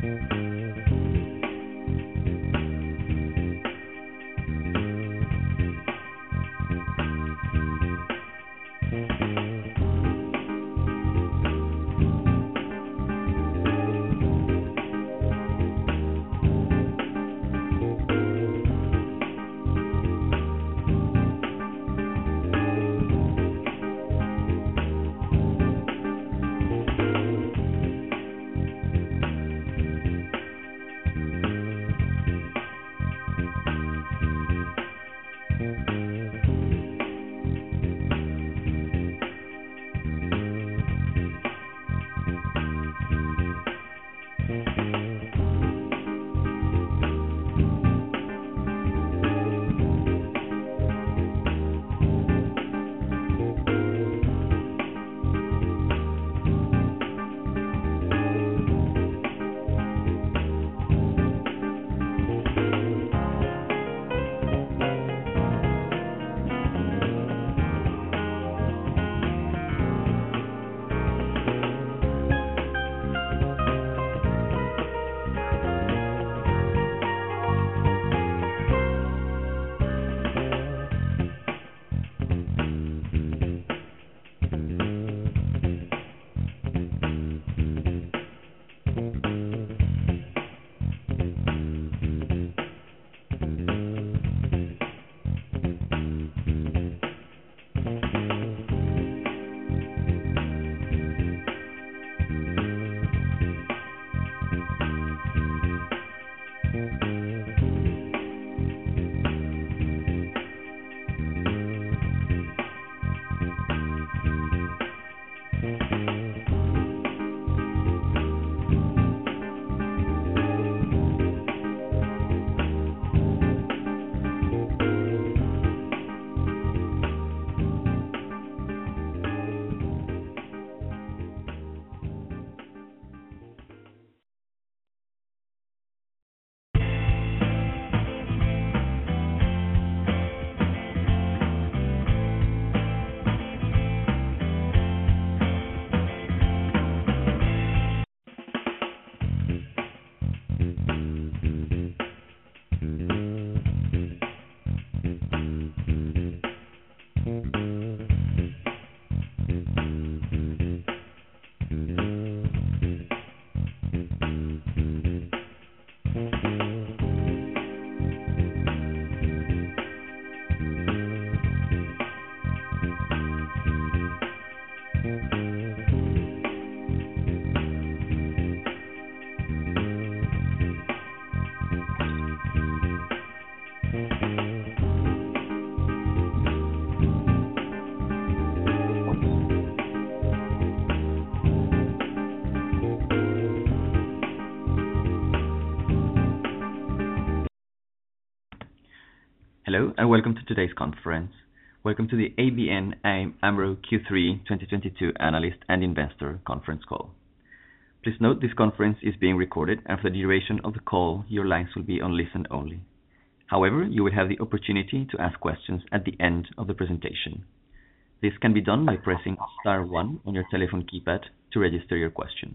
Hello, and welcome to today's conference. Welcome to the ABN AMRO Q3 2022 Analyst and Investor Conference Call. Please note this conference is being recorded, and for the duration of the call, your lines will be on listen only. However, you will have the opportunity to ask questions at the end of the presentation. This can be done by pressing star 1 on your telephone keypad to register your question.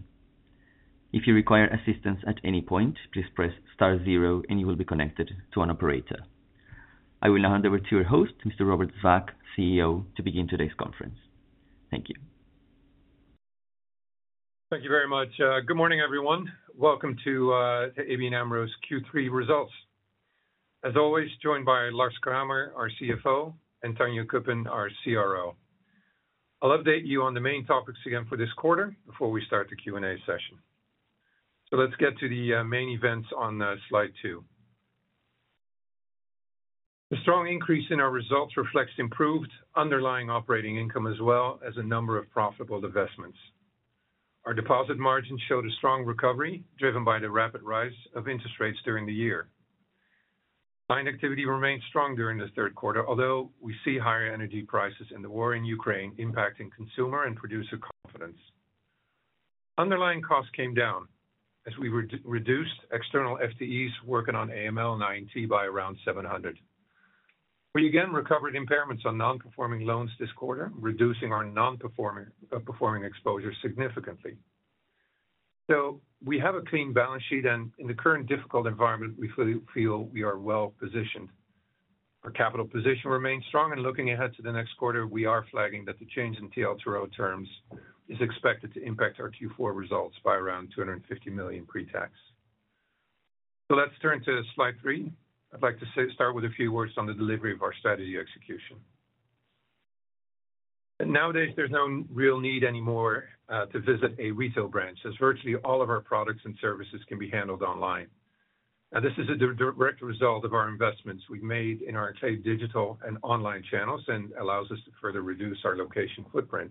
If you require assistance at any point, please press star 0 and you will be connected to an operator. I will now hand over to your host, Mr. Robert Swaak, CEO, to begin today's conference. Thank you. Thank you very much. Good morning, everyone. Welcome to ABN AMRO's Q3 results. As always, joined by Lars Kramer, our CFO, and Tanja Cuppen, our CRO. I'll update you on the main topics again for this quarter before we start the Q&A session. So let's get to the main events on slide 2. The strong increase in our results reflects improved underlying operating income as well as a number of profitable divestments. Our deposit margins showed a strong recovery driven by the rapid rise of interest rates during the year. Client activity remained strong during the third quarter, although we see higher energy prices and the war in Ukraine impacting consumer and producer confidence. Underlying costs came down as we reduced external FTEs working on AML and INT by around 700. We again recovered impairments on non-performing loans this quarter, reducing our non-performing exposure significantly. So we have a clean balance sheet, and in the current difficult environment, we feel we are well positioned. Our capital position remains strong, and looking ahead to the next quarter, we are flagging that the change in TLTRO terms is expected to impact our Q4 results by around 250 million pre-tax. So let's turn to slide 3. I'd like to start with a few words on the delivery of our strategy execution. And nowadays, there's no real need anymore to visit a retail branch, as virtually all of our products and services can be handled online. Now, this is a direct result of our investments we've made in our Enclave digital and online channels and allows us to further reduce our location footprint.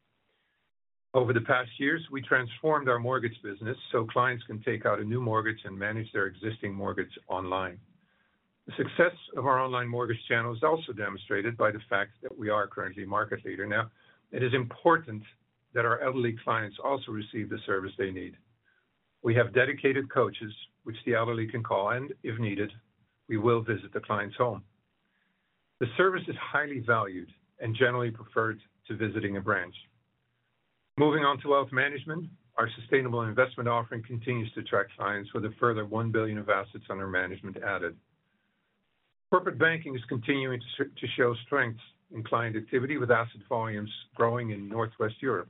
Over the past years, we transformed our mortgage business so clients can take out a new mortgage and manage their existing mortgage online. The success of our online mortgage channel is also demonstrated by the fact that we are currently market leader. Now, it is important that our elderly clients also receive the service they need. We have dedicated coaches, which the elderly can call, and if needed, we will visit the client's home. The service is highly valued and generally preferred to visiting a branch. Moving on to wealth management, our sustainable investment offering continues to attract clients with a further 1 billion of assets under management added. Corporate banking is continuing to show strength in client activity, with asset volumes growing in Northwest Europe.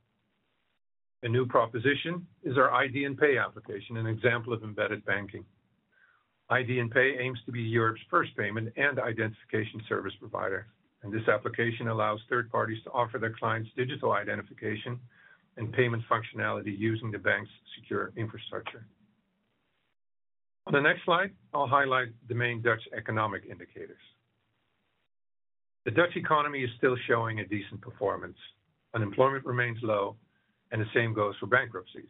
A new proposition is our ID and Pay application, an example of embedded banking. ID and Pay aims to be Europe's first payment and identification service provider, and this application allows third parties to offer their clients digital identification and payment functionality using the bank's secure infrastructure. On the next slide, I'll highlight the main Dutch economic indicators. The Dutch economy is still showing a decent performance. Unemployment remains low, and the same goes for bankruptcies.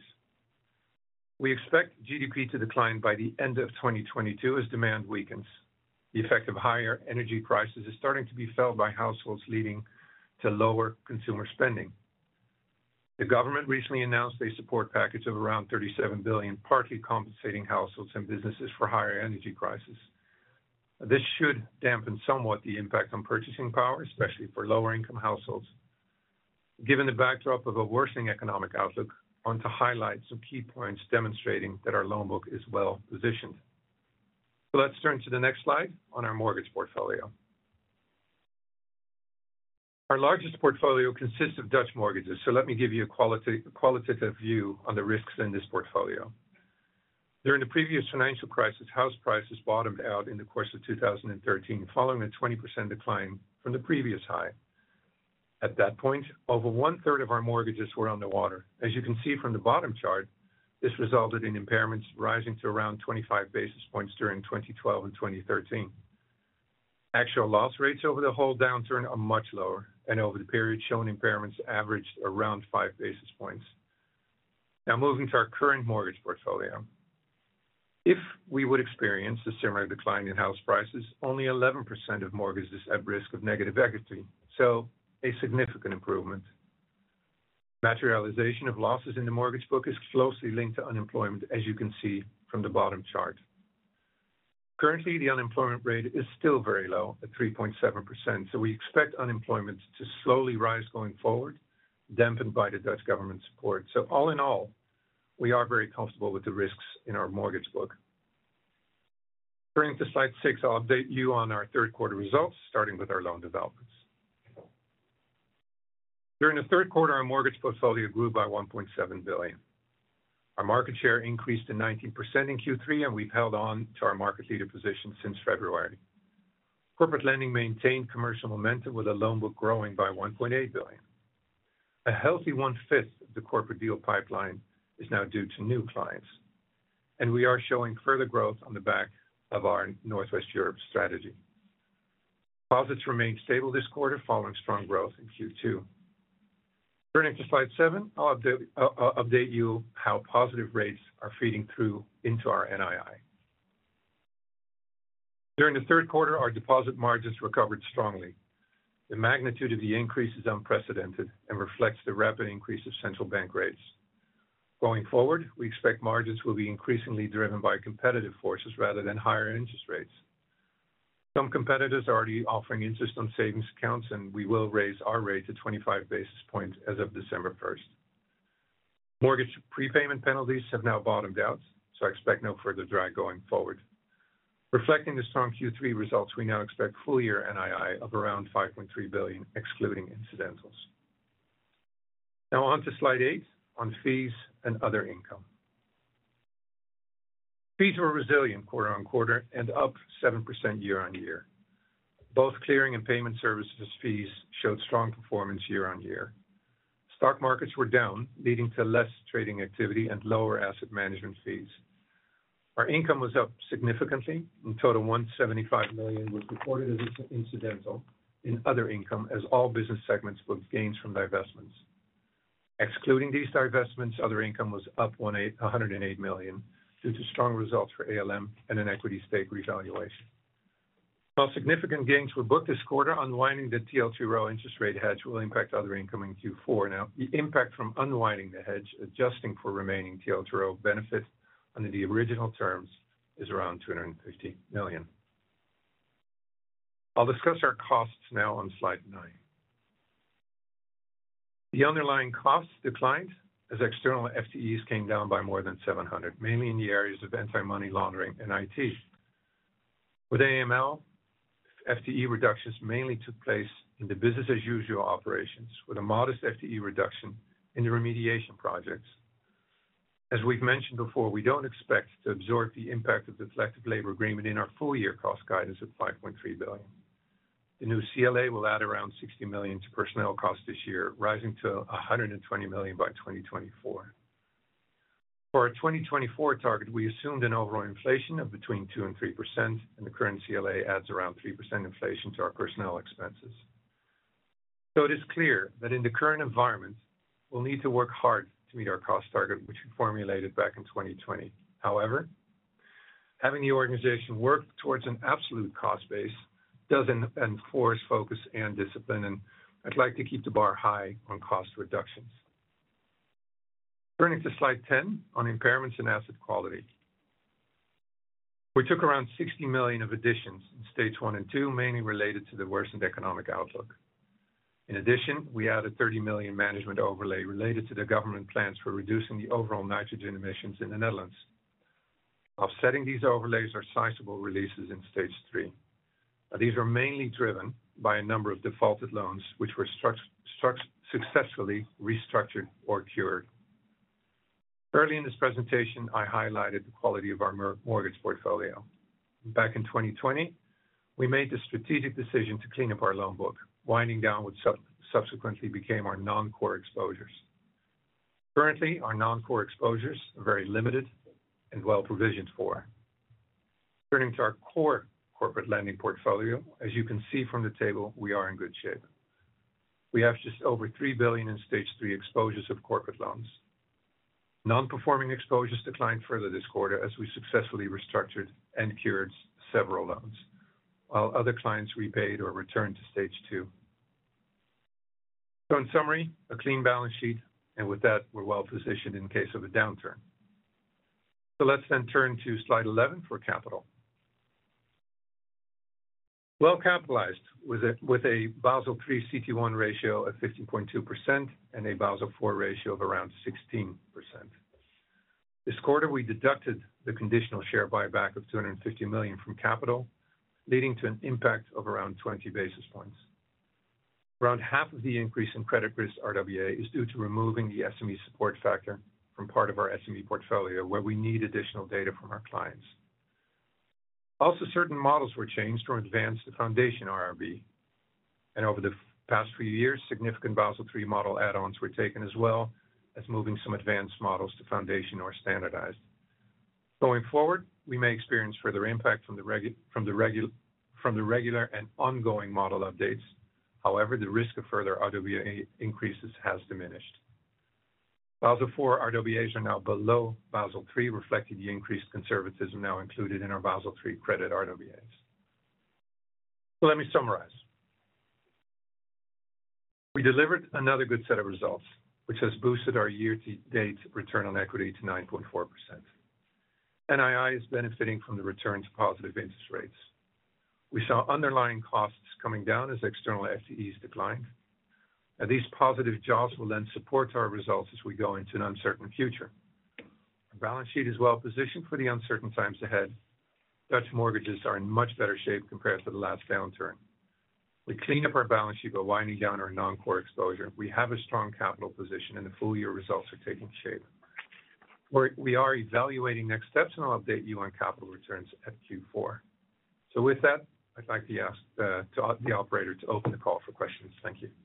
We expect GDP to decline by the end of 2022 as demand weakens. The effect of higher energy prices is starting to be felt by households, leading to lower consumer spending. The government recently announced a support package of around 37 billion, partly compensating households and businesses for higher energy prices. This should dampen somewhat the impact on purchasing power, especially for lower-income households. Given the backdrop of a worsening economic outlook, I want to highlight some key points demonstrating that our loan book is well positioned. So let's turn to the next slide on our mortgage portfolio. Our largest portfolio consists of Dutch mortgages, so let me give you a qualitative view on the risks in this portfolio. During the previous financial crisis, house prices bottomed out in the course of 2013, following a 20% decline from the previous high. At that point, over 1/3 of our mortgages were underwater. As you can see from the bottom chart, this resulted in impairments rising to around 25 basis points during 2012 and 2013. Actual loss rates over the whole downturn are much lower, and over the period shown, impairments averaged around 5 basis points. Now moving to our current mortgage portfolio. If we would experience a similar decline in house prices, only 11% of mortgages at risk of negative equity, so a significant improvement. Materialization of losses in the mortgage book is closely linked to unemployment, as you can see from the bottom chart. Currently, the unemployment rate is still very low at 3.7%, so we expect unemployment to slowly rise going forward, dampened by the Dutch government support. So all in all, we are very comfortable with the risks in our mortgage book. Turning to slide 6, I'll update you on our third quarter results, starting with our loan developments. During the third quarter, our mortgage portfolio grew by 1.7 billion. Our market share increased to 19% in Q3, and we've held on to our market leader position since February. Corporate lending maintained commercial momentum, with a loan book growing by 1.8 billion. A healthy 1/5 of the corporate deal pipeline is now due to new clients, and we are showing further growth on the back of our Northwest Europe strategy. Deposits remained stable this quarter, following strong growth in Q2. Turning to slide 7, I'll update you how positive rates are feeding through into our NII. During the third quarter, our deposit margins recovered strongly. The magnitude of the increase is unprecedented and reflects the rapid increase of central bank rates. Going forward, we expect margins will be increasingly driven by competitive forces rather than higher interest rates. Some competitors are already offering interest on savings accounts, and we will raise our rate to 25 basis points as of December 1st. Mortgage prepayment penalties have now bottomed out, so I expect no further drag going forward. Reflecting the strong Q3 results, we now expect full year NII of around 5.3 billion, excluding incidentals. Now on to slide 8 on fees and other income. Fees were resilient quarter-on-quarter and up 7% year-on-year. Both clearing and payment services fees showed strong performance year-on-year. Stock markets were down, leading to less trading activity and lower asset management fees. Our income was up significantly. In total, 175 million was reported as incidental in other income, as all business segments booked gains from divestments. Excluding these divestments, other income was up 108 million due to strong results for ALM and an equity stake revaluation. While significant gains were booked this quarter, unwinding the TLTRO interest rate hedge will impact other income in Q4. Now, the impact from unwinding the hedge, adjusting for remaining TLTRO benefit under the original terms, is around 250 million. I'll discuss our costs now on slide 9. The underlying costs declined as external FTEs came down by more than 700, mainly in the areas of anti-money laundering and IT. With AML, FTE reductions mainly took place in the business as usual operations, with a modest FTE reduction in the remediation projects. As we've mentioned before, we don't expect to absorb the impact of the collective labor agreement in our full year cost guidance of 5.3 billion. The new CLA will add around 60 million to personnel costs this year, rising to 120 million by 2024. For our 2024 target, we assumed an overall inflation of between 2% and 3%, and the current CLA adds around 3% inflation to our personnel expenses. So it is clear that in the current environment, we'll need to work hard to meet our cost target, which we formulated back in 2020. However, having the organization work towards an absolute cost base does enforce focus and discipline, and I'd like to keep the bar high on cost reductions. Turning to slide 10 on impairments and asset quality. We took around 60 million of additions in stage 1 and 2, mainly related to the worsened economic outlook. In addition, we added 30 million management overlay related to the government plans for reducing the overall nitrogen emissions in the Netherlands. Offsetting these overlays are sizable releases in stage 3. Now, these are mainly driven by a number of defaulted loans, which were successfully restructured or cured. Early in this presentation, I highlighted the quality of our mortgage portfolio. Back in 2020, we made the strategic decision to clean up our loan book, winding down what subsequently became our non-core exposures. Currently, our non-core exposures are very limited and well provisioned for. Turning to our core corporate lending portfolio, as you can see from the table, we are in good shape. We have just over 3 billion in stage 3 exposures of corporate loans. Non-performing exposures declined further this quarter as we successfully restructured and cured several loans, while other clients repaid or returned to stage 2. So in summary, a clean balance sheet, and with that, we're well positioned in case of a downturn. So let's then turn to slide 11 for capital. Well capitalized with a Basel III CET1 ratio of 15.2% and a Basel IV ratio of around 16%. This quarter, we deducted the conditional share buyback of 250 million from capital, leading to an impact of around 20 basis points. Around half of the increase in credit risk RWA is due to removing the SME support factor from part of our SME portfolio, where we need additional data from our clients. Also, certain models were changed from advanced to foundation IRB. And over the past few years, significant Basel III model add-ons were taken, as well as moving some advanced models to foundation or standardized. Going forward, we may experience further impact from the regular and ongoing model updates. However, the risk of further RWA increases has diminished. Basel IV RWAs are now below Basel III, reflecting the increased conservatism now included in our Basel III credit RWAs. So let me summarize. We delivered another good set of results, which has boosted our year-to-date return on equity to 9.4%. NII is benefiting from the return to positive interest rates. We saw underlying costs coming down as external FTEs declined. These positive jaws will then support our results as we go into an uncertain future. Our balance sheet is well positioned for the uncertain times ahead. Dutch mortgages are in much better shape compared to the last downturn. We clean up our balance sheet by winding down our non-core exposure. We have a strong capital position, and the full year results are taking shape. We are evaluating next steps, and I'll update you on capital returns at Q4. So with that, I'd like to ask the operator to open the call for questions. Thank you.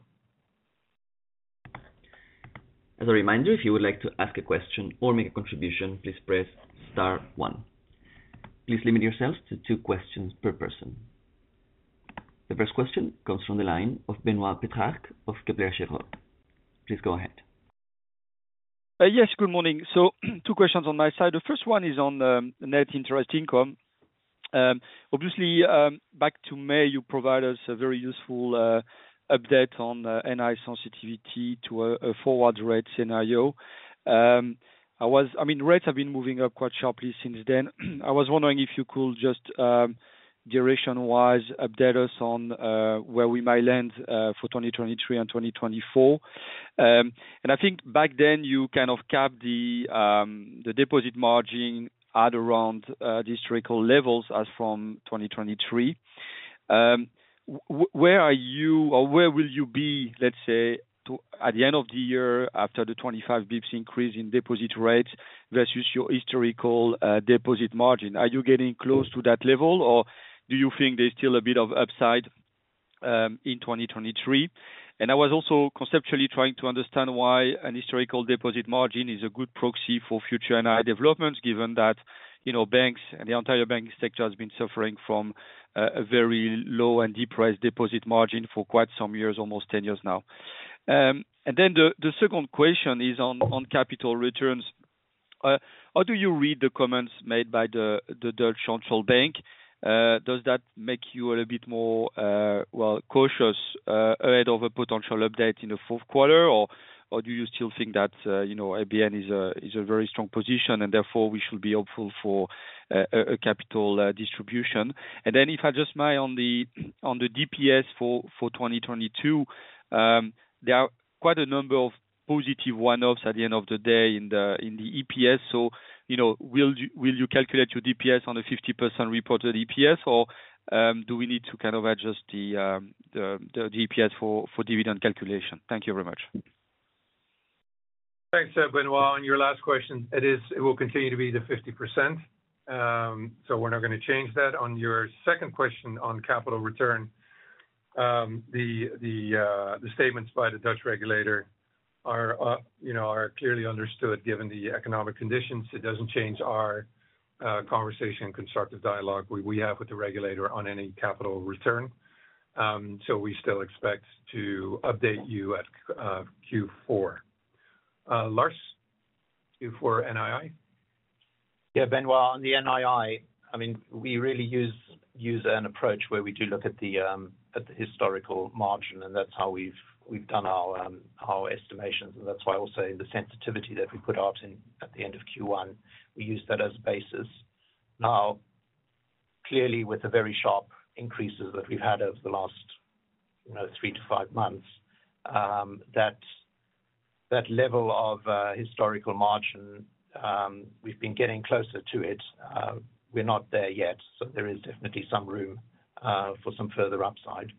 As a reminder, if you would like to ask a question or make a contribution, please press star 1. Please limit yourselves to 2 questions per person. The first question comes from the line of Benoît Pétrarque of Kepler Cheuvreux. Please go ahead. Yes, good morning. So 2 questions on my side. The first one is on net interest income. Obviously, back to May, you provided us a very useful update on NI sensitivity to a forward rate scenario. Rates have been moving up quite sharply since then. I was wondering if you could just duration-wise update us on where we might land for 2023 and 2024. And I think back then you kind of capped the deposit margin at around the historical levels as from 2023. Where are you, or where will you be, let's say, at the end of the year after the 25 bips increase in deposit rates versus your historical deposit margin? Are you getting close to that level, or do you think there's still a bit of upside in 2023? And I was also conceptually trying to understand why an historical deposit margin is a good proxy for future NI developments, given that, banks and the entire banking sector has been suffering from a very low and depressed deposit margin for quite some years, almost 10 years now. And then the second question is on capital returns. How do you read the comments made by the Dutch Central Bank? Does that make you a little bit more cautious ahead of a potential update in the fourth quarter, or do you still think that ABN is a very strong position and therefore we should be hopeful for a capital distribution? And then if I just may on the DPS for 2022, there are quite a number of positive one-offs at the end of the day in the EPS. So will you calculate your DPS on a 50% reported EPS, or do we need to kind of adjust the EPS for dividend calculation? Thank you very much. Thanks, Benoît. On your last question, it will continue to be the 50%. So we're not going to change that. On your second question on capital return, the statements by the Dutch regulator are clearly understood given the economic conditions. It doesn't change our conversation and constructive dialogue we have with the regulator on any capital return. So we still expect to update you at Q4. Lars, Q4 NII? Yeah, Benoît, on the NII, we really use an approach where we do look at the historical margin, and that's how we've done our estimations, and that's why also in the sensitivity that we put out at the end of Q1, we use that as a basis. Now, clearly, with the very sharp increases that we've had over the last 3 to 5 months, that level of historical margin, we've been getting closer to it. We're not there yet, so there is definitely some room for some further upside.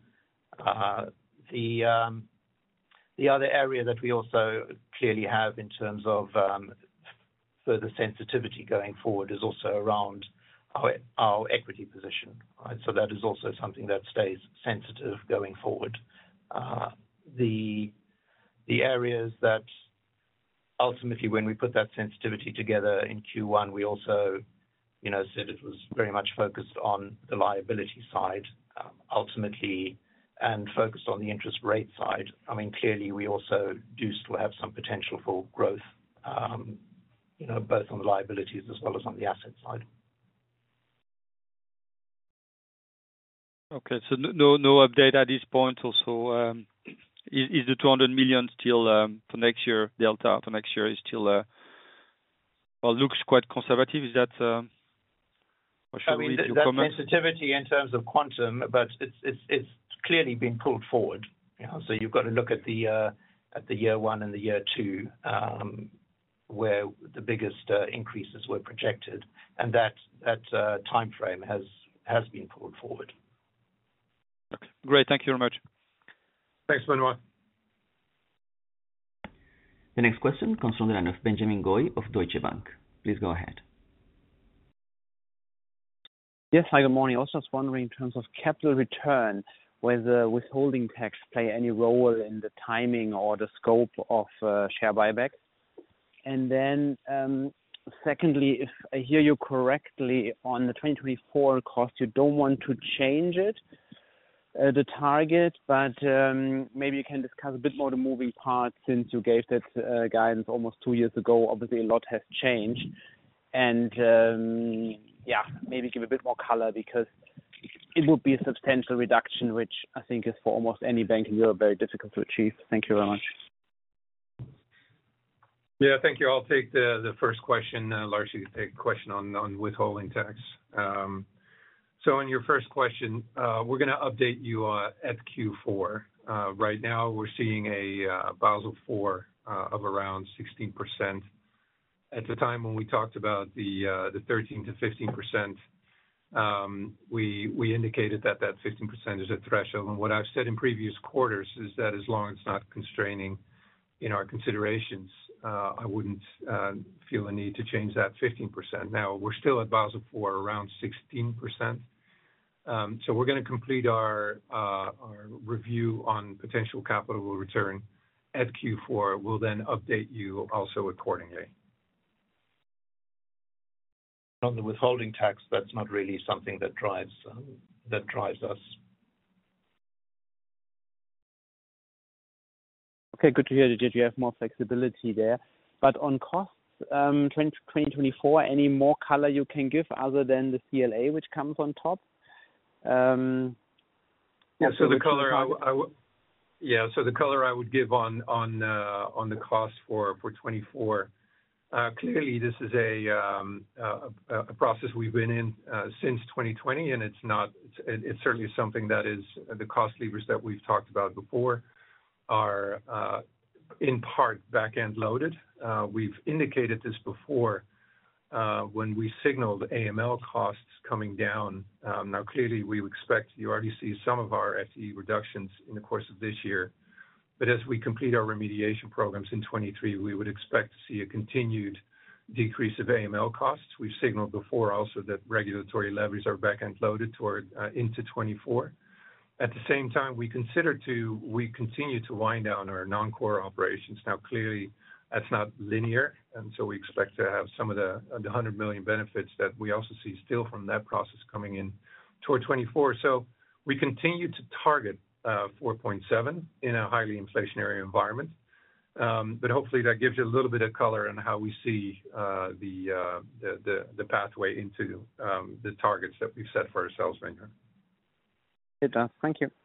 The other area that we also clearly have in terms of further sensitivity going forward is also around our equity position. Right? So that is also something that stays sensitive going forward. The areas that ultimately, when we put that sensitivity together in Q1, we also said it was very much focused on the liability side, ultimately, and focused on the interest rate side. Clearly, we also do still have some potential for growth, both on the liabilities as well as on the asset side. Okay, so no update at this point. Also, is the 200 million still for next year? Delta for next year is still looks quite conservative. Is that? That sensitivity in terms of quantum, but it's clearly been pulled forward. So you've got to look at the year one and the year two, where the biggest increases were projected, and that timeframe has been pulled forward. Okay, great. Thank you very much. Thanks, Benoit. The next question comes from the line of Benjamin Goy of Deutsche Bank. Please go ahead. Yes, hi, good morning. I was just wondering, in terms of capital return, whether withholding tax play any role in the timing or the scope of share buybacks? And then, secondly, if I hear you correctly, on the 2024 cost, you don't want to change it, the target, but maybe you can discuss a bit more the moving parts since you gave that guidance almost 2 years ago. Obviously, a lot has changed. And maybe give a bit more color, because it would be a substantial reduction, which I think is for almost any bank in Europe very difficult to achieve. Thank you very much. Yeah, thank you. I'll take the first question. Lars, you can take the question on withholding tax. So on your first question, we're going to update you at Q4. Right now, we're seeing a Basel IV of around 16%. At the time when we talked about the 13 to 15%, we indicated that 15% is a threshold. And what I've said in previous quarters is that as long as it's not constraining in our considerations, I wouldn't feel a need to change that 15%. Now, we're still at Basel IV around 16%. So we're going to complete our review on potential capital return at Q4. We'll then update you also accordingly. On the withholding tax, that's not really something that drives us. Okay, good to hear that you have more flexibility there. But on costs, 2024, any more color you can give other than the CLA, which comes on top? So the color I would give on the cost for 24. Clearly, this is a process we've been in since 2020, and it's certainly something that is the cost levers that we've talked about before are in part back-end loaded. We've indicated this before when we signaled AML costs coming down. Now, clearly, we expect you already see some of our FTE reductions in the course of this year. But as we complete our remediation programs in 23, we would expect to see a continued decrease of AML costs. We've signaled before also that regulatory levies are back-end loaded toward into 24. At the same time, we continue to wind down our non-core operations. Now, clearly, that's not linear, and so we expect to have some of the 100 million benefits that we also see still from that process coming in toward 24. So we continue to target 4.7 in a highly inflationary environment. But hopefully that gives you a little bit of color on how we see the pathway into the targets that we've set for ourselves, Benjamin. It does. Thank you.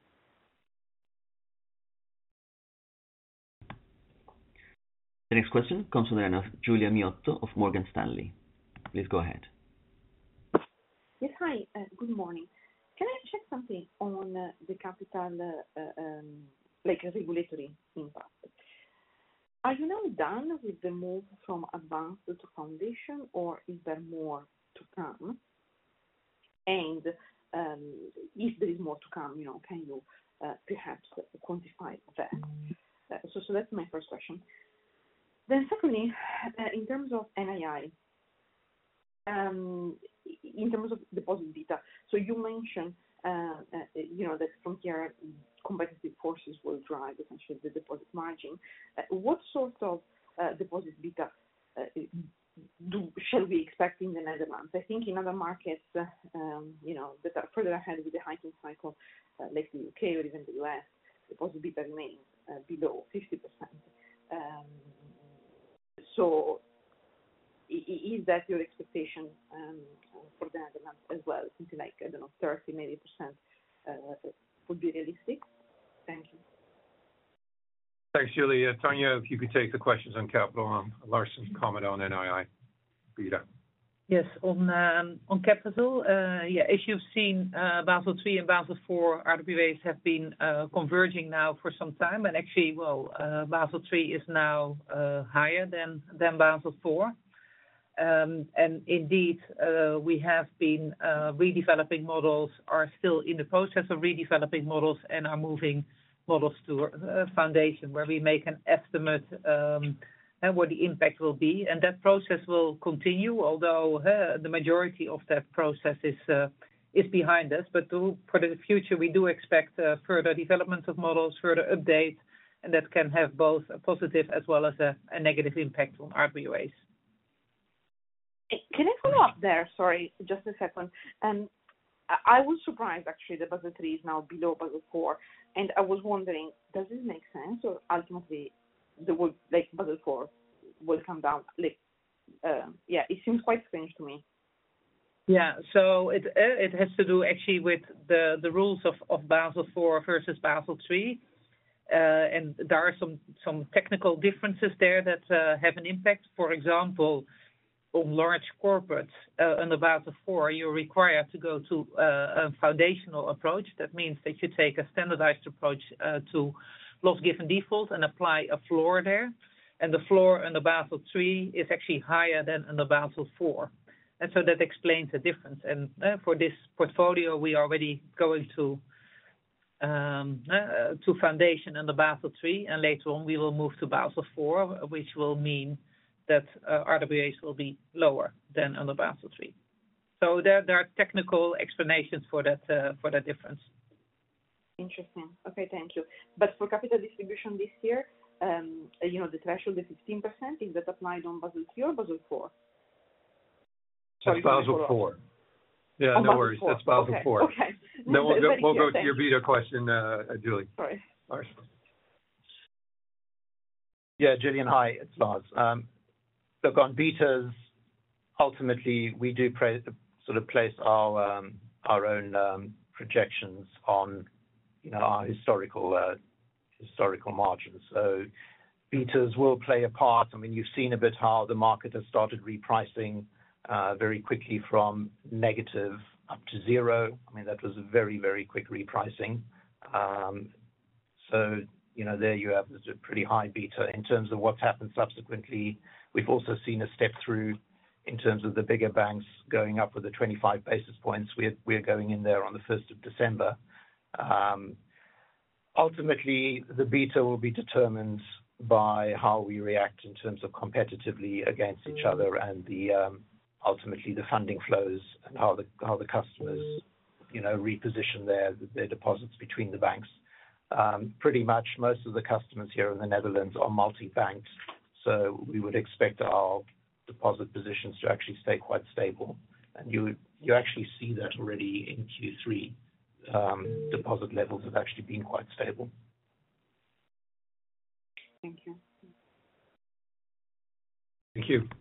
The next question comes from the line of Giulia Miotto of Morgan Stanley. Please go ahead. Yes, hi. Good morning. Can I check something on the capital, like a regulatory impact? Are you now done with the move from advanced to foundation, or is there more to come? And if there is more to come, can you perhaps quantify that? So that's my first question. Then secondly, in terms of NII, in terms of deposit beta, so you mentioned, that from here, competitive forces will drive essentially the deposit margin. What sort of deposit beta shall we expect in the Netherlands? I think in other markets, that are further ahead with the hiking cycle, like the UK or even the US, deposit beta remains below 50%. So is that your expectation for the Netherlands as well? Something like, 30 maybe percent would be realistic? Thank you. Thanks, Julia. Tanja, if you could take the questions on capital, Lars can comment on NII beta. Yes. On capital, as you've seen, Basel III and Basel IV RWAs have been converging now for some time. And actually, Basel III is now higher than Basel IV. And indeed, we have been redeveloping models, are still in the process of redeveloping models, and are moving models to foundation, where we make an estimate and what the impact will be. And that process will continue, although the majority of that process is behind us. But for the future, we do expect further development of models, further updates, and that can have both a positive as well as a negative impact on RWAs. Can I follow up there? Sorry, just a second. I was surprised, actually, that Basel III is now below Basel IV. And I was wondering, does this make sense, or ultimately Basel IV will come down? It seems quite strange to me. Yeah, so it has to do actually with the rules of Basel IV versus Basel III. And there are some technical differences there that have an impact. For example, on large corporates under Basel IV, you're required to go to a foundational approach. That means that you take a standardized approach to loss given default and apply a floor there. And the floor under Basel III is actually higher than under Basel IV. And so that explains the difference. And for this portfolio, we are already going to foundation under Basel III, and later on we will move to Basel IV, which will mean that RWAs will be lower than under Basel III. So there are technical explanations for that difference. Interesting. Okay, thank you. But for capital distribution this year, the threshold is 15%. Is that applied on Basel III or Basel IV? That's Basel IV. Yeah, no worries. That's Basel IV. Okay. Then we'll go to your beta question, Julie. Sorry. Lars. Yeah, Julian, hi, it's Lars. Look, on betas, ultimately, we do sort of place our own projections on, our historical margins. So betas will play a part. I mean, you've seen a bit how the market has started repricing very quickly from negative up to zero. I mean, that was a very, very quick repricing. So, there you have a pretty high beta. In terms of what's happened subsequently, we've also seen a step through in terms of the bigger banks going up with the 25 basis points. We're going in there on the 1st of December. Ultimately, the beta will be determined by how we react in terms of competitively against each other and ultimately the funding flows and how the customers, reposition their deposits between the banks. Pretty much most of the customers here in the Netherlands are multi-banked, so we would expect our deposit positions to actually stay quite stable. And you actually see that already in Q3. Deposit levels have actually been quite stable. Thank you. Thank you.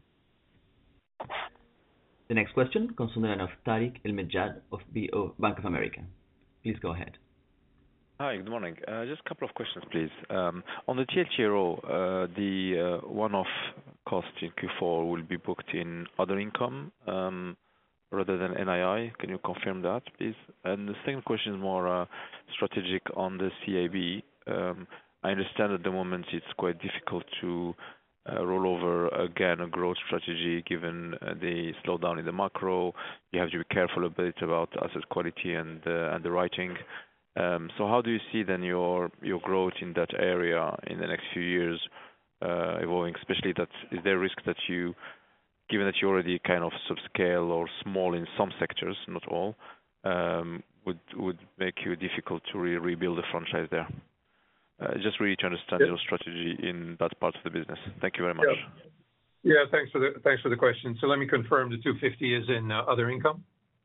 The next question comes from the line of Tarik El Mejjad of Bank of America. Please go ahead. Hi, good morning. Just a couple of questions, please. On the TLTRO, the one-off cost in Q4 will be booked in other income rather than NII. Can you confirm that, please? And the second question is more strategic on the CIB. I understand at the moment it's quite difficult to roll over again a growth strategy given the slowdown in the macro. You have to be careful a bit about asset quality and underwriting. So how do you see then your growth in that area in the next few years evolving? Especially is there a risk that given that you're already kind of subscale or small in some sectors, not all, would make you difficult to rebuild the franchise there? Just really to understand your strategy in that part of the business. Thank you very much. Yeah, thanks for the question. So let me confirm the 250 is in other income.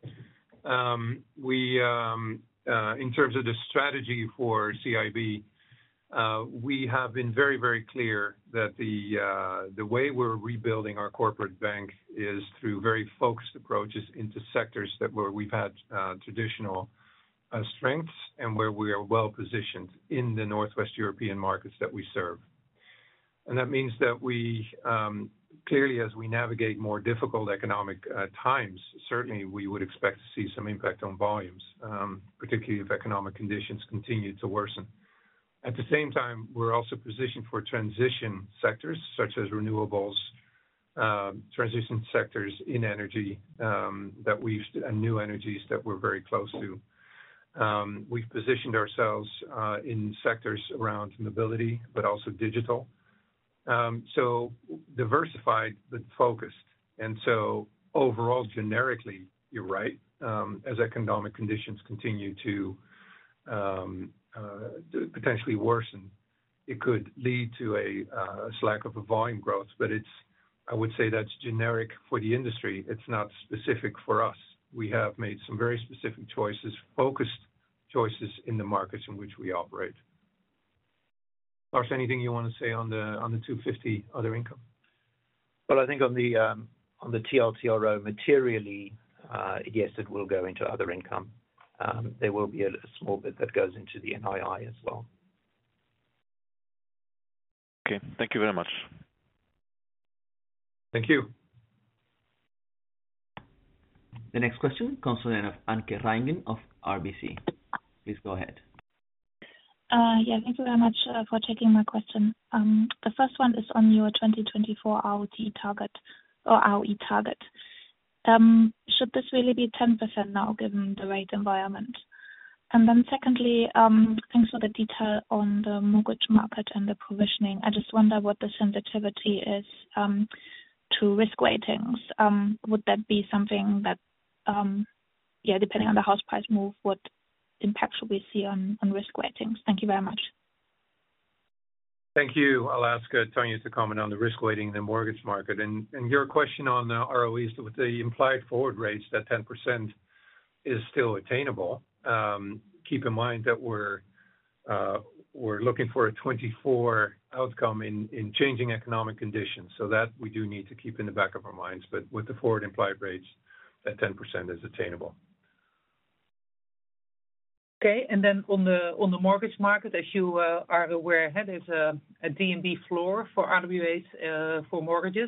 In terms of the strategy for CIB, we have been very, very clear that the way we're rebuilding our corporate bank is through very focused approaches into sectors where we've had traditional strengths and where we are well positioned in the Northwest European markets that we serve. And that means that we Clearly, as we navigate more difficult economic times, certainly we would expect to see some impact on volumes, particularly if economic conditions continue to worsen. At the same time, we're also positioned for transition sectors such as renewables, transition sectors in energy, and new energies that we're very close to. We've positioned ourselves in sectors around mobility, but also digital. So diversified but focused. And so overall, generically, you're right. As economic conditions continue to potentially worsen, it could lead to a slack of a volume growth. But I would say that's generic for the industry. It's not specific for us. We have made some very specific choices, focused choices in the markets in which we operate. Lars, anything you want to say on the 250 other income? Well, I think on the TLTRO, materially, yes, it will go into other income. There will be a small bit that goes into the NII as well. Okay. Thank you very much. Thank you. The next question comes from the line of Anke Reingen of RBC. Please go ahead. Yeah, thank you very much for taking my question. The first one is on your 2024 ROE target or ROE target. Should this really be 10% now, given the rate environment? And then secondly, thanks for the detail on the mortgage market and the provisioning. I just wonder what the sensitivity is to risk weightings. Would that be something that, depending on the house price move, what impact should we see on risk weightings? Thank you very much. Thank you. I'll ask Tanja to comment on the risk weighting in the mortgage market. And your question on ROEs with the implied forward rates, that 10% is still attainable. Keep in mind that we're looking for a 24 outcome in changing economic conditions. So that we do need to keep in the back of our minds. But with the forward implied rates, that 10% is attainable. Okay. And then on the mortgage market, as you are aware, there's a DNB floor for RWAs for mortgages.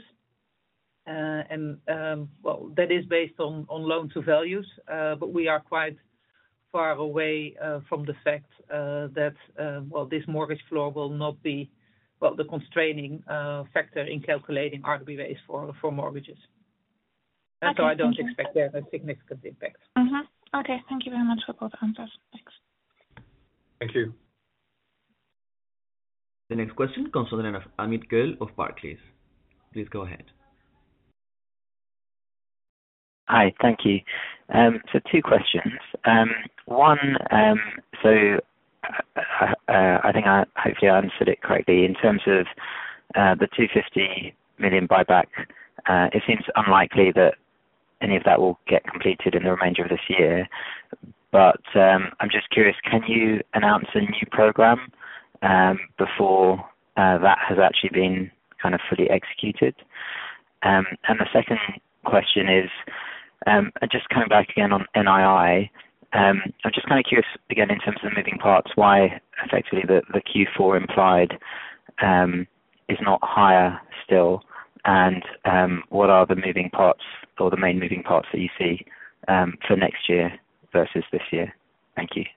That is based on loan to values, but we are quite far away from the fact that this mortgage floor will not be the constraining factor in calculating RWAs for mortgages. And okay, so I don't expect there a significant impact. Mm-hmm. Okay, thank you very much for both answers. Thanks. Thank you. The next question comes from the line of Amit Goel of Barclays. Please go ahead. Hi, thank you. So two questions. One, I think hopefully I understood it correctly. In terms of the 250 million buyback, it seems unlikely that any of that will get completed in the remainder of this year. But I'm just curious, can you announce a new program before that has actually been kind of fully executed? And the second question is, just coming back again on NII, I'm just kind of curious again in terms of the moving parts, why effectively the Q4 implied is not higher still, and what are the moving parts or the main moving parts that you see for next year versus this year? Thank you.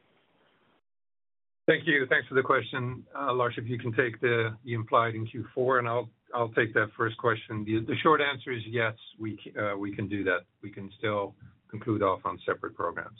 Thank you. Thanks for the question. Lars, if you can take the implied in Q4, and I'll take that first question. The short answer is yes, we can do that. We can still conclude off on separate programs.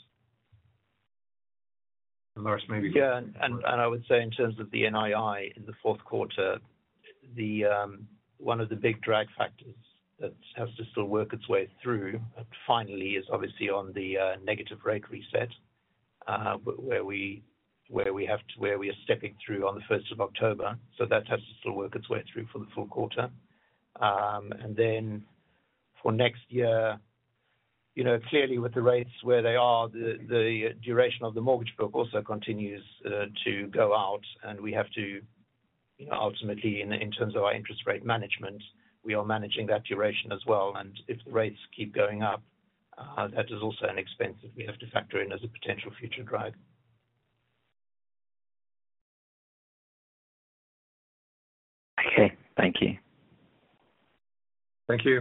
And Lars, maybe. Yeah, and I would say in terms of the NII in the fourth quarter, one of the big drag factors that has to still work its way through finally is obviously on the negative rate reset, where we are stepping through on the 1st of October. So that has to still work its way through for the full quarter. And then for next year, clearly with the rates where they are, the duration of the mortgage book also continues to go out, and we have to, ultimately in terms of our interest rate management, we are managing that duration as well. And if the rates keep going up, that is also an expense that we have to factor in as a potential future drag. Okay, thank you. Thank you.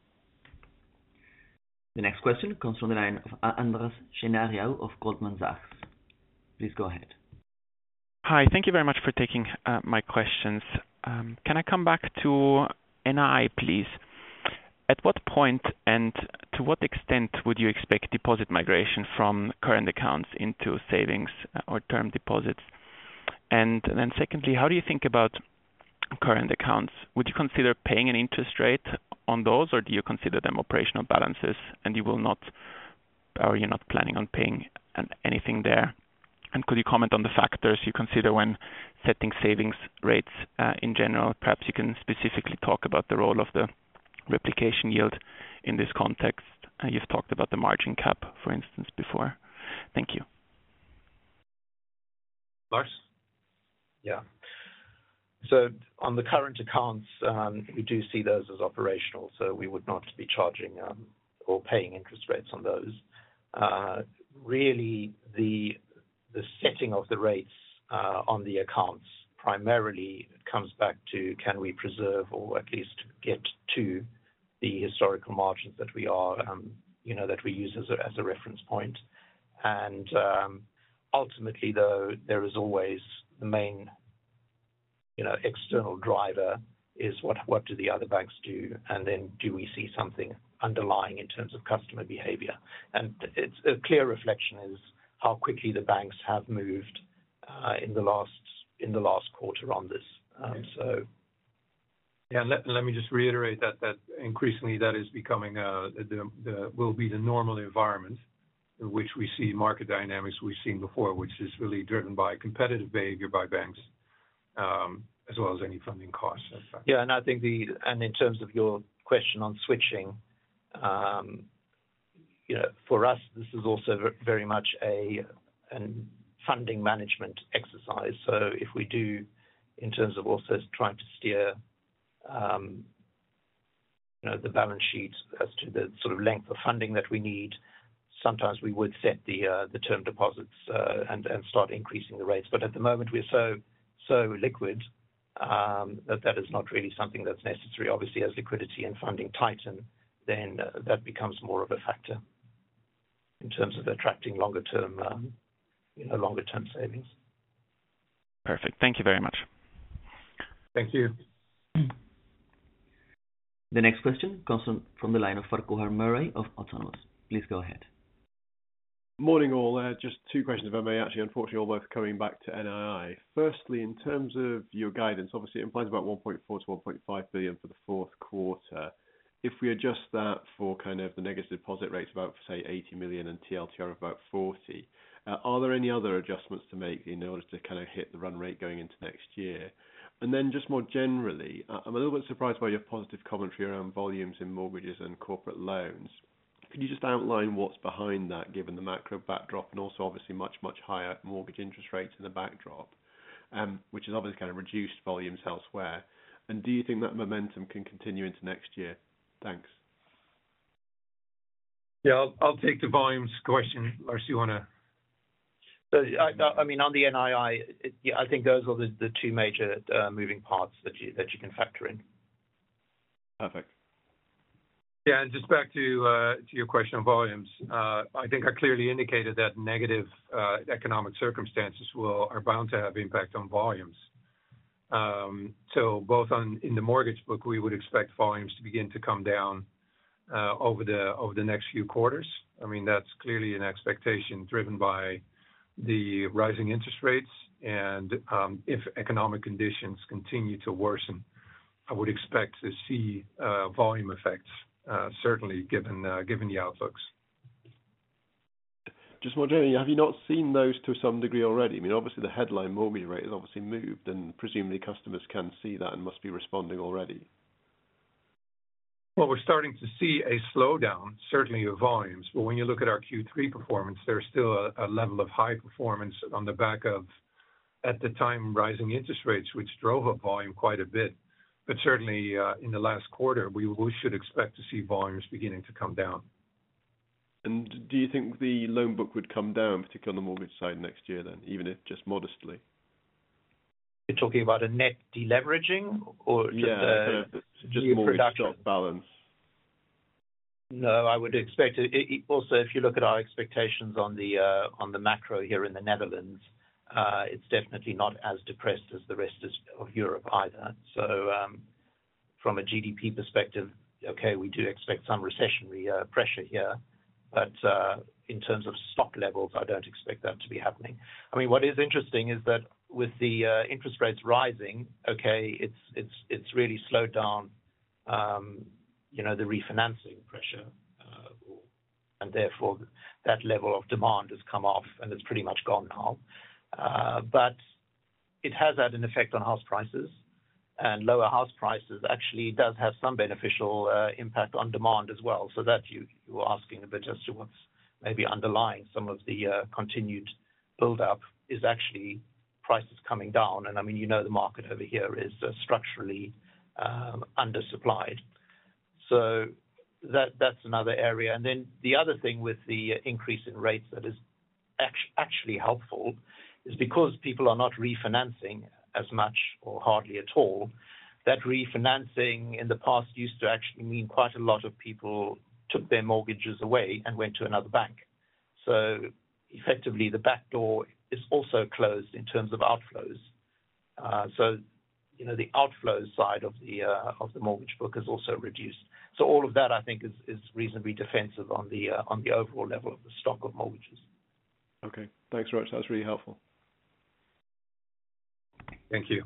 The next question comes from the line of Andras Scenario of Goldman Sachs. Please go ahead. Hi. Thank you very much for taking my questions. Can I come back to NII, please? At what point and to what extent would you expect deposit migration from current accounts into savings or term deposits? And then secondly, how do you think about current accounts? Would you consider paying an interest rate on those, or do you consider them operational balances and you will not, or you're not planning on paying anything there? And could you comment on the factors you consider when setting savings rates in general? Perhaps you can specifically talk about the role of the replication yield in this context. You've talked about the margin cap, for instance, before. Thank you. Lars? Yeah. So on the current accounts, we do see those as operational, so we would not be charging or paying interest rates on those. Really, the setting of the rates on the accounts primarily comes back to, can we preserve or at least get to the historical margins that we are, that we use as a reference point. And ultimately, though, there is always the main, external driver is what do the other banks do, and then do we see something underlying in terms of customer behavior? And it's a clear reflection is how quickly the banks have moved in the last quarter on this. Yeah, let me just reiterate that increasingly that is becoming will be the normal environment in which we see market dynamics we've seen before, which is really driven by competitive behavior by banks, as well as any funding costs. Yeah, and I think and in terms of your question on switching, for us, this is also very much a funding management exercise. So if we do, in terms of also trying to steer, the balance sheet as to the sort of length of funding that we need, sometimes we would set the term deposits and start increasing the rates. But at the moment, we're so liquid that is not really something that's necessary. Obviously, as liquidity and funding tighten, then that becomes more of a factor in terms of attracting longer term savings. Perfect. Thank you very much. Thank you. The next question comes from the line of Farquhar Murray of Autonomous. Please go ahead. Morning all. Just two questions if I may, actually, unfortunately all both coming back to NII. Firstly, in terms of your guidance, obviously it implies about 1.4 to 1.5 billion for the fourth quarter. If we adjust that for kind of the negative deposit rates about, say, 80 million and TLTRO of about 40, are there any other adjustments to make in order to kind of hit the run rate going into next year? And then just more generally, I'm a little bit surprised by your positive commentary around volumes in mortgages and corporate loans. Could you just outline what's behind that, given the macro backdrop and also obviously much, much higher mortgage interest rates in the backdrop, which has obviously kind of reduced volumes elsewhere? And do you think that momentum can continue into next year? Thanks. Yeah, I'll take the volumes question. Lars, you want to? So, I mean, on the NII, I think those are the two major moving parts that you can factor in. Perfect. Yeah, and just back to your question on volumes, I think I clearly indicated that negative economic circumstances are bound to have impact on volumes. So both in the mortgage book, we would expect volumes to begin to come down over the next few quarters. I mean, that's clearly an expectation driven by the rising interest rates, and if economic conditions continue to worsen, I would expect to see volume effects, certainly given the outlooks. Just more generally, have you not seen those to some degree already? I mean, obviously the headline mortgage rate has obviously moved, and presumably customers can see that and must be responding already. Well, we're starting to see a slowdown, certainly of volumes. But when you look at our Q3 performance, there's still a level of high performance on the back of, at the time, rising interest rates, which drove up volume quite a bit. But certainly in the last quarter, we should expect to see volumes beginning to come down. And do you think the loan book would come down, particularly on the mortgage side next year then, even if just modestly? You're talking about a net deleveraging or just more production stock balance? No, I would expect it. Also, if you look at our expectations on the macro here in the Netherlands, it's definitely not as depressed as the rest of Europe either. So, from a GDP perspective, okay, we do expect some recessionary pressure here, but in terms of stock levels, I don't expect that to be happening. I mean, what is interesting is that with the interest rates rising, okay, it's really slowed down, the refinancing pressure, and therefore that level of demand has come off and it's pretty much gone now. But it has had an effect on house prices, and lower house prices actually does have some beneficial impact on demand as well. So that you were asking a bit as to what's maybe underlying some of the continued build-up is actually prices coming down. And I mean, the market over here is structurally undersupplied. So that's another area. And then the other thing with the increase in rates that is actually helpful is because people are not refinancing as much or hardly at all. That refinancing in the past used to actually mean quite a lot of people took their mortgages away and went to another bank. So effectively, the back door is also closed in terms of outflows. So the outflows side of the mortgage book is also reduced. So all of that, I think, is reasonably defensive on the overall level of the stock of mortgages. Okay, thanks, Roch. That's really helpful. Thank you.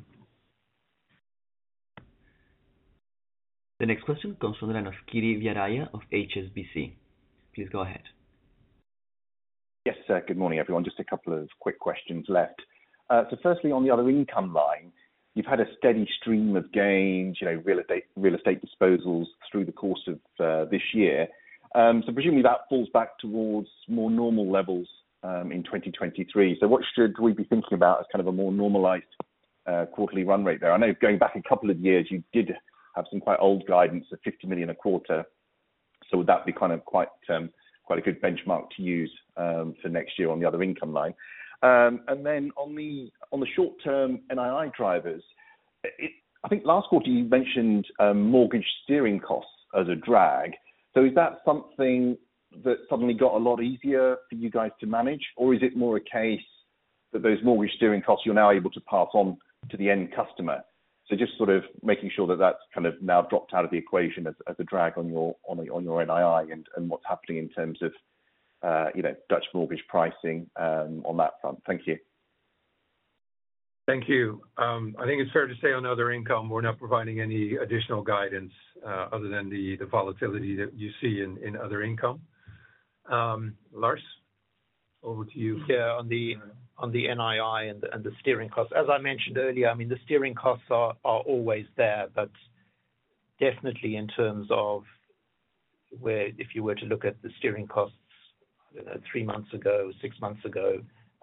The next question comes from the line of Kiri Vijayarajah of HSBC. Please go ahead. Yes, good morning, everyone. Just a couple of quick questions left. So firstly, on the other income line, you've had a steady stream of gains, real estate disposals through the course of this year. So presumably that falls back towards more normal levels in 2023. So what should we be thinking about as kind of a more normalized quarterly run rate there? I know going back a couple of years, you did have some quite old guidance of 50 million a quarter. So would that be kind of quite a good benchmark to use for next year on the other income line? And then on the short-term NII drivers, I think last quarter you mentioned mortgage steering costs as a drag. So is that something that suddenly got a lot easier for you guys to manage, or is it more a case that those mortgage steering costs you're now able to pass on to the end customer? So just sort of making sure that that's kind of now dropped out of the equation as a drag on your NII and what's happening in terms of Dutch mortgage pricing on that front. Thank you. Thank you. I think it's fair to say on other income, we're not providing any additional guidance other than the volatility that you see in other income. Lars, over to you. Yeah, on the NII and the steering costs. As I mentioned earlier, I mean, the steering costs are always there, but definitely in terms of where, if you were to look at the steering costs, 3 months ago, 6 months ago,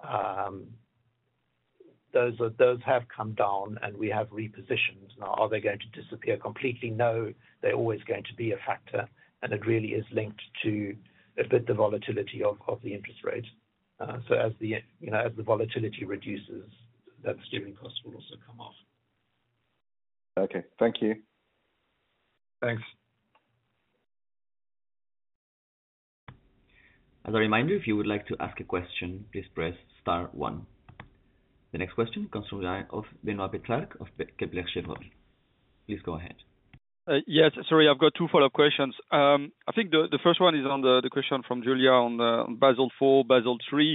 those have come down and we have repositioned. Now, are they going to disappear completely? No, they're always going to be a factor, and it really is linked to a bit the volatility of the interest rate. So as the volatility reduces, that steering cost will also come off. Okay, thank you. Thanks. As a reminder, if you would like to ask a question, please press star 1. The next question comes from the line of Benoît Pétrarque of Kepler Cheuvreux. Please go ahead. Yes, sorry, I've got 2 follow-up questions. I think the first one is on the question from Julia on Basel IV, Basel III.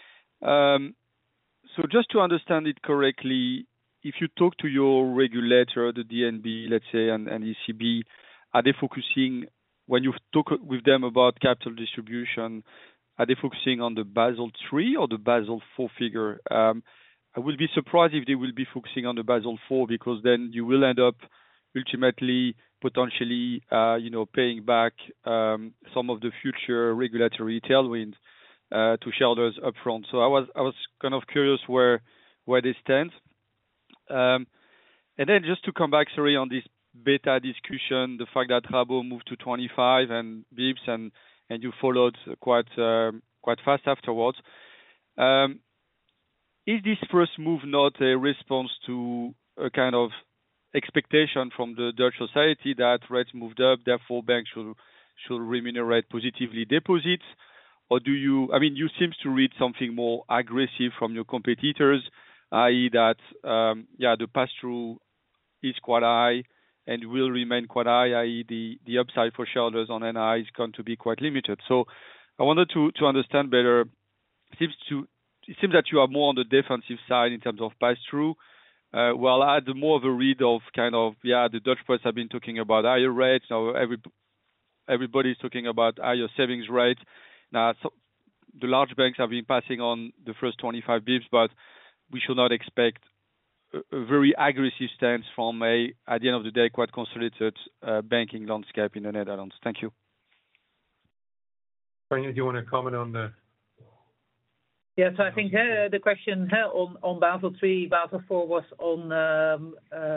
So just to understand it correctly, if you talk to your regulator, the DNB, let's say, and ECB, are they focusing, when you talk with them about capital distribution, are they focusing on the Basel III or the Basel IV figure? I will be surprised if they will be focusing on the Basel IV, because then you will end up ultimately, potentially, paying back some of the future regulatory tailwinds to shareholders upfront. So I was kind of curious where they stand. And then just to come back, sorry, on this beta discussion, the fact that Rabo moved to 25 and bips and you followed quite fast afterwards. is this first move not a response to a kind of expectation from the Dutch society that rates moved up, therefore banks should remunerate positively deposits? Or you seem to read something more aggressive from your competitors, i.e. that, the pass-through is quite high and will remain quite high, i.e. the upside for shareholders on NII is going to be quite limited. So I wanted to understand better. It seems that you are more on the defensive side in terms of pass-through. While I had more of a read of the Dutch press have been talking about higher rates. Now everybody's talking about higher savings rates. Now, the large banks have been passing on the first 25 bips, but we should not expect a very aggressive stance from at the end of the day, quite consolidated banking landscape in the Netherlands. Thank you. Tanja, do you want to comment on the? Yes, I think the question on Basel III, Basel IV was on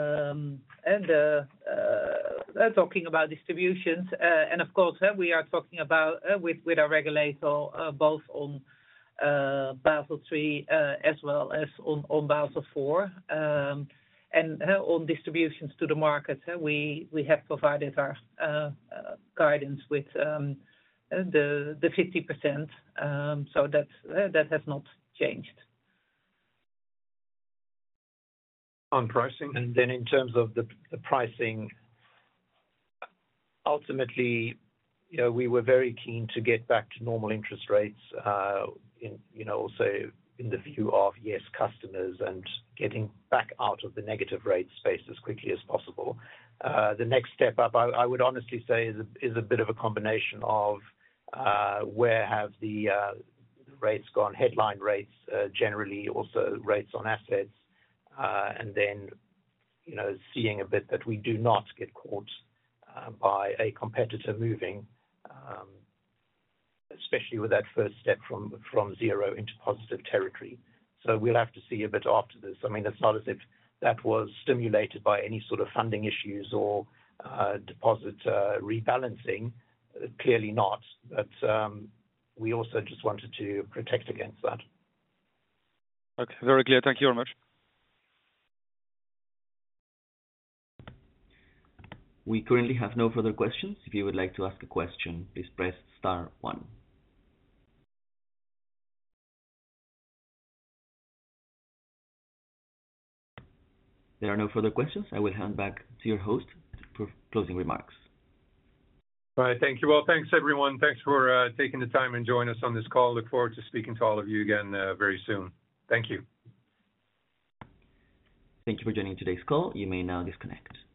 talking about distributions. And of course, we are talking about with our regulator both on Basel III as well as on Basel IV. And on distributions to the market, we have provided our guidance with the 50%. So that has not changed. On pricing? And then in terms of the pricing, ultimately, we were very keen to get back to normal interest rates, also in the view of, yes, customers and getting back out of the negative rate space as quickly as possible. The next step up, I would honestly say, is a bit of a combination of where have the rates gone, headline rates, generally also rates on assets, and then, seeing a bit that we do not get caught by a competitor moving, especially with that first step from zero into positive territory. So we'll have to see a bit after this. I mean, it's not as if that was stimulated by any sort of funding issues or deposit rebalancing. Clearly not. But we also just wanted to protect against that. Okay, very clear. Thank you very much. We currently have no further questions. If you would like to ask a question, please press star 1. There are no further questions. I will hand back to your host for closing remarks. All right, thank you. Well, thanks, everyone. Thanks for taking the time and joining us on this call. Look forward to speaking to all of you again very soon. Thank you. Thank you for joining today's call. You may now disconnect.